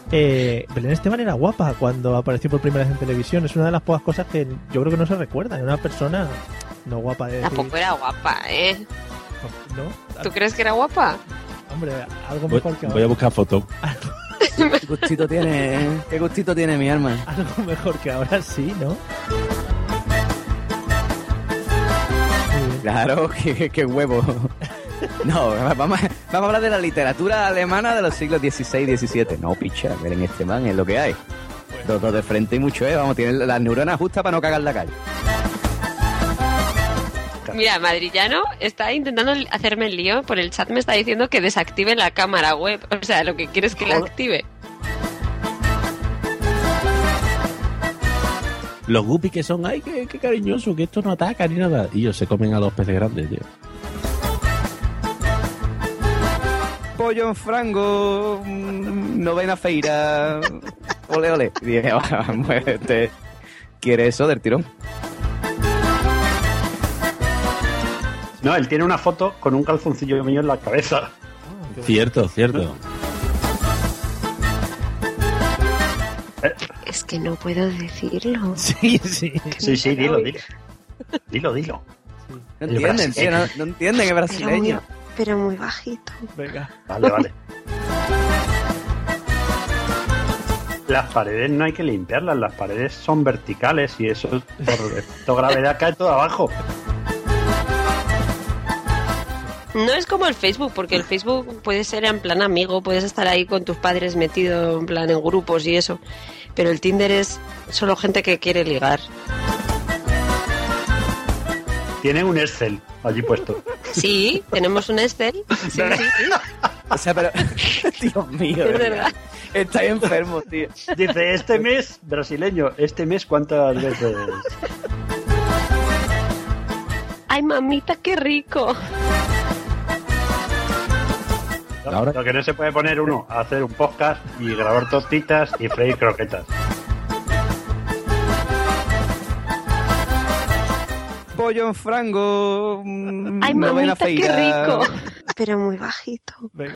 Belén Esteban era guapa cuando apareció por primera vez en televisión. Es una de las pocas cosas que yo creo que no se recuerdan. Era una persona no guapa de decir... Tampoco era guapa, ¿eh? ¿No? ¿Tú crees que era guapa? Hombre, algo mejor que ahora. Voy a buscar fotos. ¿Qué gustito tiene, qué gustito tiene mi alma? Algo mejor que ahora sí, ¿no? Claro, qué huevo. No, vamos a hablar de la literatura alemana de los siglos XVI y XVII. No, picha, Belén Esteban es lo que hay. Dos de frente y mucho, vamos, tienen las neuronas justas para no cagar la calle. Mira, Madrillano está intentando hacerme el lío. Por el chat me está diciendo que desactive la cámara web. O sea, lo que quiere es que la active. Los guppies que son, ay, qué cariñoso, que esto no ataca ni nada. Y ellos se comen a los peces grandes, tío. Pollo en frango, novena feira, ole, ole. Y dije, muévete. ¿Quiere eso del tirón? No, él tiene una foto con un calzoncillo mío en la cabeza. Cierto. Es que no puedo decirlo. Sí. Sí, dilo. Dilo. No entienden, tío, no entienden, es brasileño. Pero muy bajito. Venga. Vale. Las paredes no hay que limpiarlas, las paredes son verticales y eso por efecto gravedad cae todo abajo. No es como el Facebook, porque el Facebook puede ser en plan amigo, puedes estar ahí con tus padres metido en plan en grupos y eso. Pero el Tinder es solo gente que quiere ligar. Tienen un Excel allí puesto. Sí, tenemos un Excel. Sí. O sea, pero... Dios mío. Es verdad. Estáis enfermos, tío. Dice, este mes, brasileño, ¿cuántas veces? Ay, mamita, qué rico. Ahora- Lo que no se puede poner uno, hacer un podcast y grabar tortitas y freír croquetas. Pollo en frango, Ay, novena mamita, qué feira. rico. Pero muy bajito. Venga.